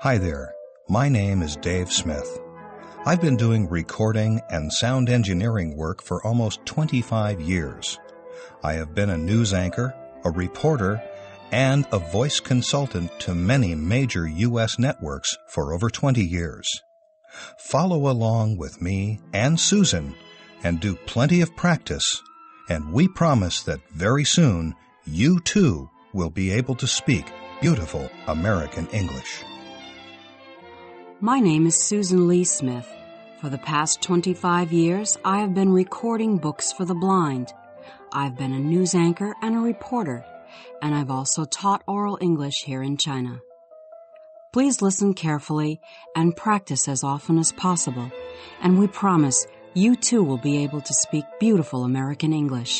Hi there, my name is Dave Smith. I've been doing recording and sound engineering work for almost 25 years. I have been a news anchor, a reporter, and a voice consultant to many major U.S. networks for over 20 years. Follow along with me and Susan and do plenty of practice, and we promise that very soon you too will be able to speak beautiful American English. My name is Susan Lee Smith. For the past 25 years, I have been recording books for the blind. I've been a news anchor and a reporter, and I've also taught oral English here in China. Please listen carefully and practice as often as possible, and we promise you too will be able to speak beautiful American English.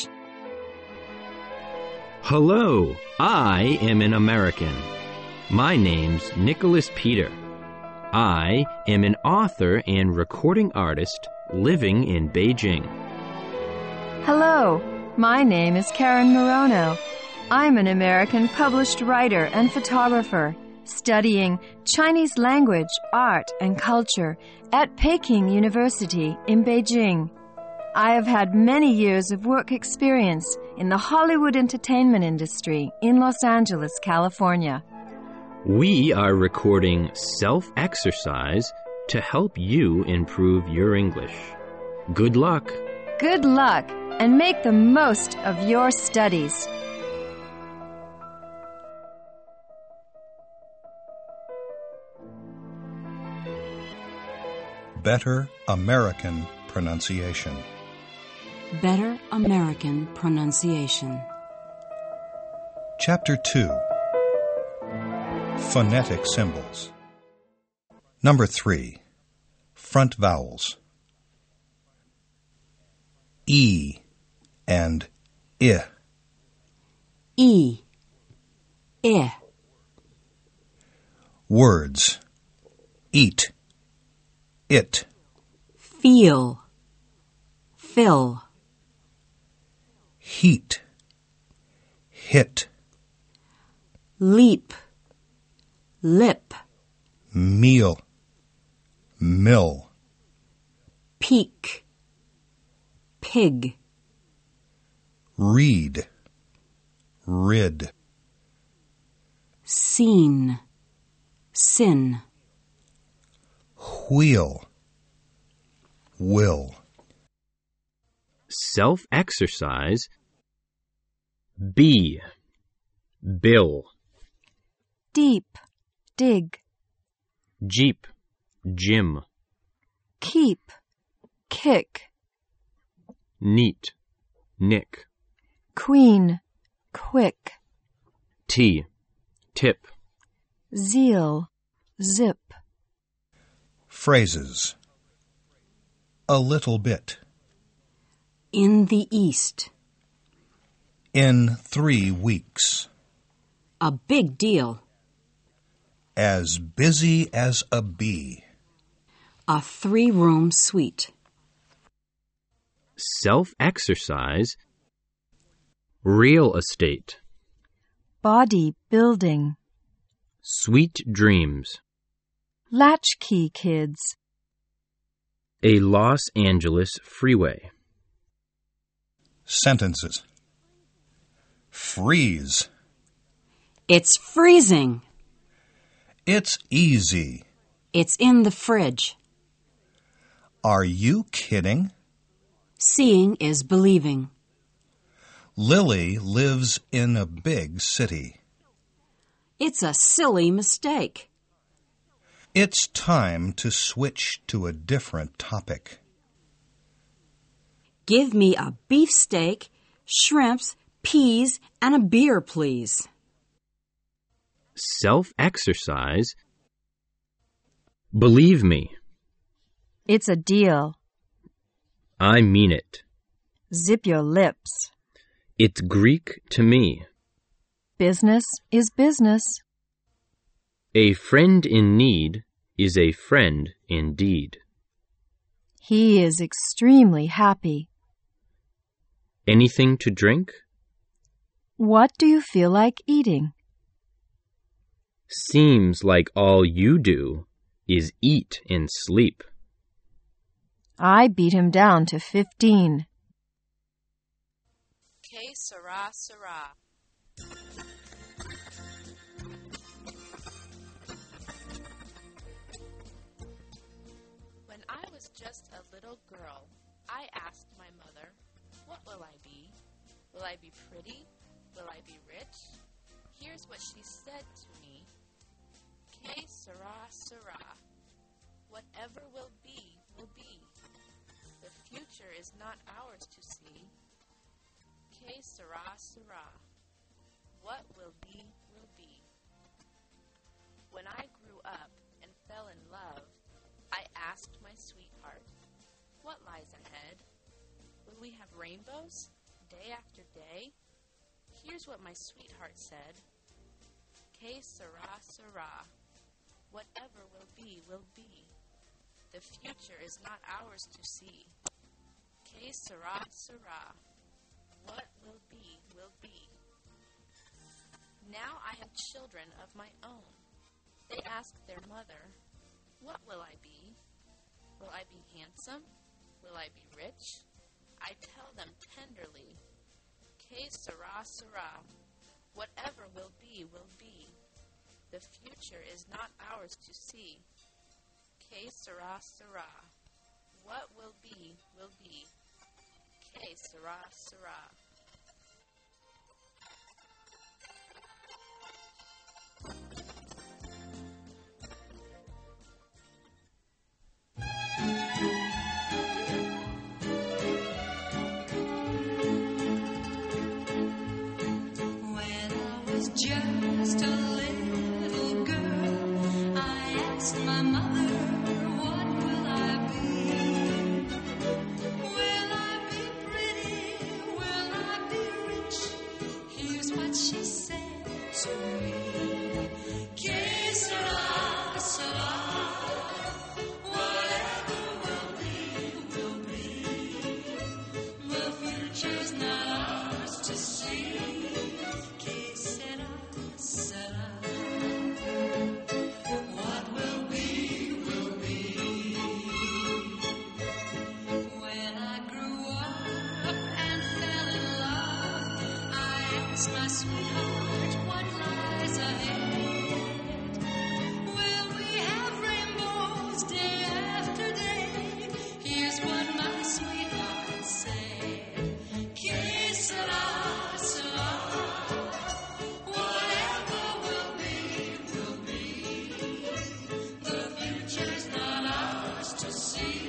Hello, I am an American. My name's Nicholas Peter. I am an author and recording artist living in Beijing. Hello, my name is Karen Morono. I'm an American published writer and photographer studying Chinese language, art, and culture at Peking University in Beijing. I have had many years of work experience in the Hollywood entertainment industry in Los Angeles, California. We are recording self-exercise to help you improve your English. Good luck. Good luck, and make the most of your studies. Better American pronunciation. Better American pronunciation. Chapter 2. Phonetic symbols. Number 3. Front vowels. E and I. E. I. Words. Eat. It. Feel. Fill. Heat. Hit. Leap. Lip. Meal. Mill. Peak. Pig. Read. Rid. Scene. Sin. Wheel. Will. Self-exercise. Be. Bill. Deep, dig. Jeep. Jim. Keep, kick. Neat. Nick. Queen, quick. Tea. Tip. Zeal, zip. Phrases. A little bit. In the East. In 3 weeks. A big deal. As busy as a bee. A 3-room suite. Self-exercise. Real estate. Body building. Sweet dreams. Latchkey kids. A Los Angeles freeway. Sentences. Freeze. It's freezing. It's easy. It's in the fridge. Are you kidding? Seeing is believing. Lily lives in a big city. It's a silly mistake. It's time to switch to a different topic. Give me a beefsteak, shrimps, peas, and a beer, please. Self-exercise. Believe me. It's a deal. I mean it. Zip your lips. It's Greek to me. Business is business. A friend in need is a friend indeed. He is extremely happy. Anything to drink? What do you feel like eating? Seems like all you do is eat and sleep. I beat him down to 15. Que sera, sera. When I was just a little girl, I asked my mother, "What will I be? Will I be pretty? Will I be rich?" Here's what she said to me. Que sera, sera. Whatever will be, will be. The future is not ours to see. Que sera, sera. What will be, will be. When I grew up and fell in love, I asked my sweetheart, "What lies ahead? Will we have rainbows day after day?" Here's what my sweetheart said. Que sera, sera. Whatever will be, will be. The future is not ours to see. Que sera, sera. What will be, will be. Now I have children of my own. They ask their mother, "What will I be? Will I be handsome? Will I be rich?" I tell them tenderly, Que sera, sera. Whatever will be, will be. The future is not ours to see. Que sera, sera. What will be, will be. Que sera, sera. Just a little girl, I asked my mother, "What will I be? Will I be pretty? Will I be rich?" Here's what she said to me. Que sera, sera. Whatever will be, will be. The future's not ours to see. My sweetheart, what lies ahead? Will we have rainbows day after day? Here's what my sweetheart said. Que sera, sera. Whatever will be, will be. The future's not ours to see.